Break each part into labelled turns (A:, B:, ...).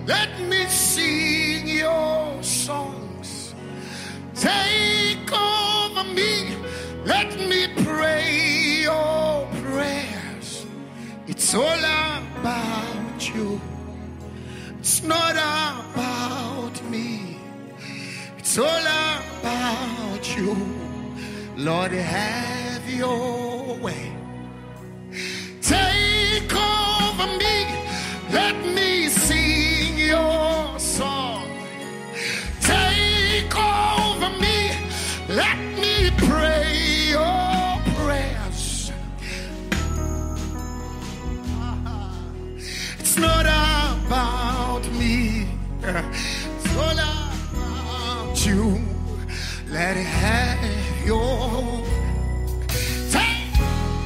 A: Let me sing your songs. Take over me. Let me pray your prayers. It's all about you. It's not about me. It's all about you. Lord, have your way. Take over me. Let me sing your song. Take over me. Let me pray your prayers. It's not about me. It's all about you. Let it have your take.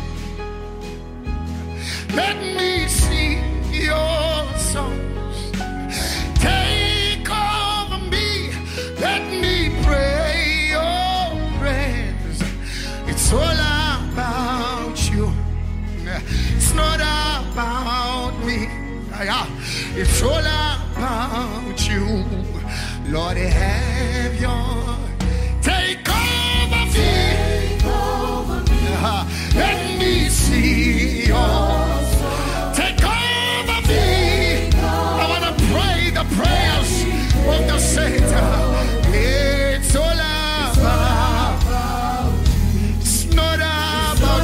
A: Let me sing your songs. Take over me. Let me pray your prayers. It's all about you. It's not about me. It's all about you. Lord, have your take over me. Take over me. Let me see your take over me. I want to pray the prayers of the saints. It's all about. It's not about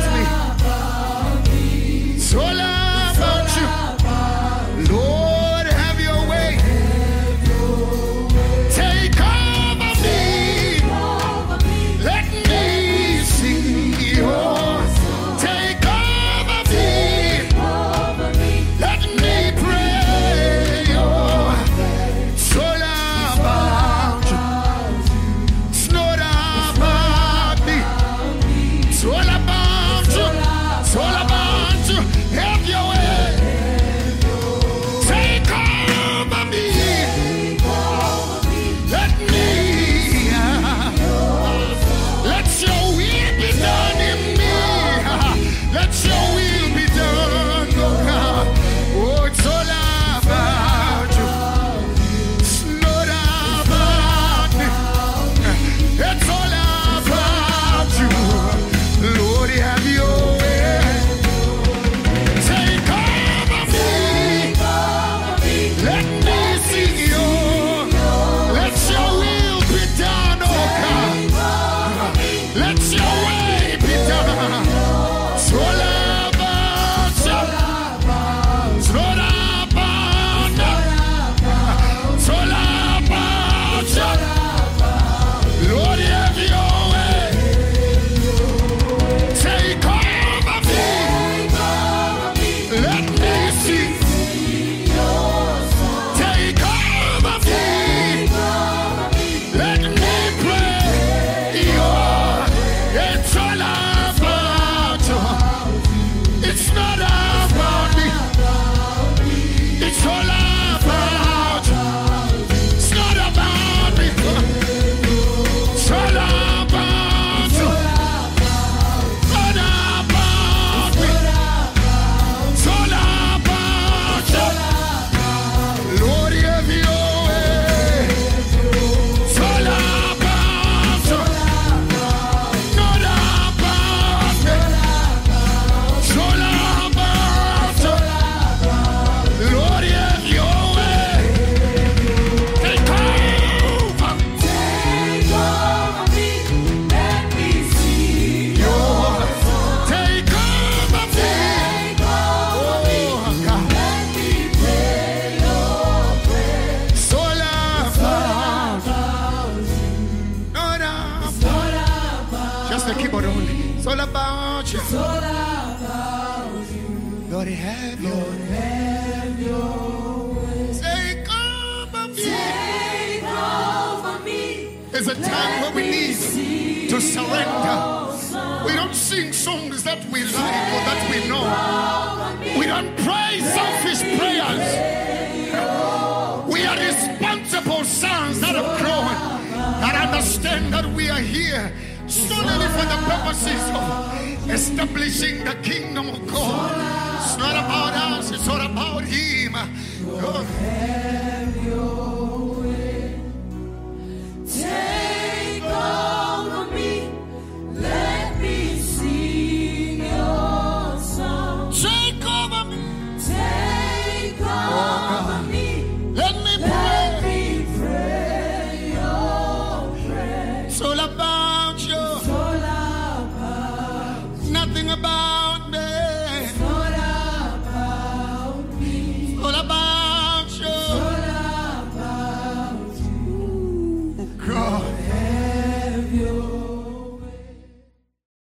A: me. It's all about you. Lord, have your way. Take over me. Let me see your. Take over me. Let me pray your. It's all about you. It's not about me. It's all about you. It's all about you. Have your way. Take over me. Let me. Let your will be done in me. Let your will be done, oh God. Oh, it's all about you. It's not about me. It's all about you. Lord, have your way. Take over me. Let me see you. Let your will be done, oh God. Let your way be done. It's all about you. It's all about you. It's all about you. Lord, have your way. Take over me. Let me see. Take over me. Let me pray your. It's all about you. It's not about me. It's all about you. It's not about me. It's all about you. Not about me. It's all about you. Lord, have your way. It's all about you. Not about me. It's all about you. Lord, have your way. Take over.
B: Take over me. Let me see
A: Your take over me.
B: Take over me.
A: Oh, God.
B: Let me pray your prayers.
A: It's all about not about. Just the keyboard only. It's all about you.
B: All about you.
A: Lord, have your
B: Have your way.
A: take over me.
B: Take over me.
A: There's a time where we need to surrender. We don't sing songs that we like or that we know. We don't pray selfish prayers. We are responsible sons that have grown and understand that we are here solely for the purposes of establishing the kingdom of God. It's not about us, it's all about Him. God.